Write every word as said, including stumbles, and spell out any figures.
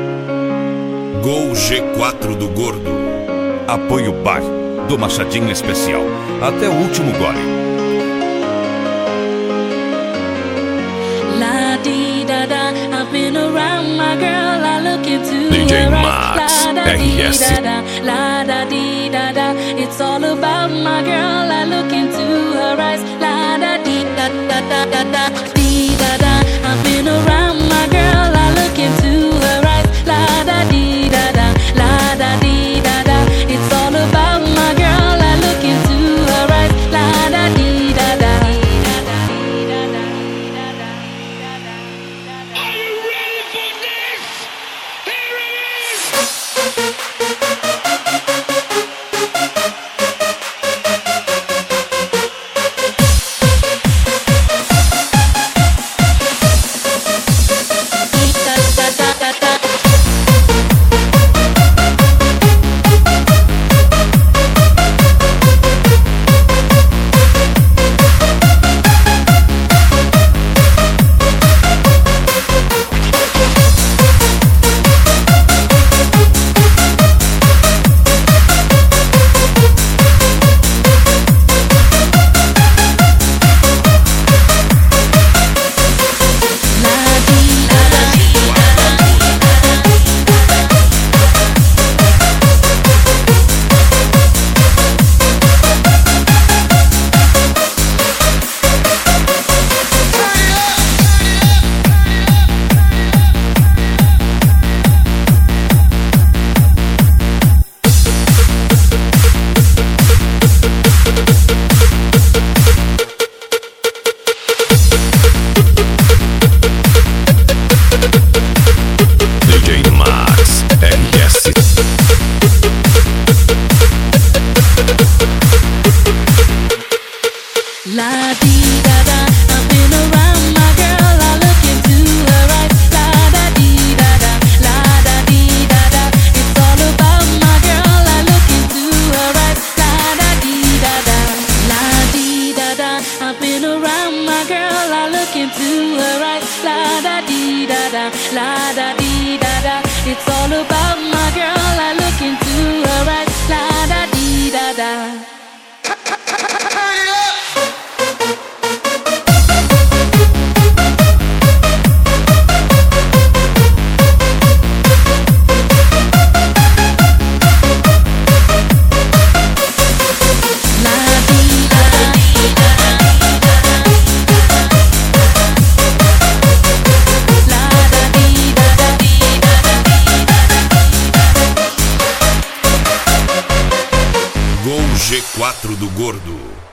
Gol G quatro do Gordo. Apoio Bar, do Machadinho Especial. Até o último gole. D J Max, R S. It's all about my girl. I look into her eyes. La da dee da da da da da dee da da. I've been around my girl. I look into her eyes. La da dee da da, la da dee da da. It's all about my girl. I look into her eyes. La da dee da da. Are you ready for this? Here it is! La dee da da, I've been around my girl. I look into her eyes. La da dee da da, la da dee da da. It's all about my girl. I look into her eyes. La da dee da da, la dee da da. I've been around my girl. I look into her eyes. La da dee da da, la da dee da da. It's all about my girl. I look into her eyes. La da dee da da. Gol G quatro do Gordo.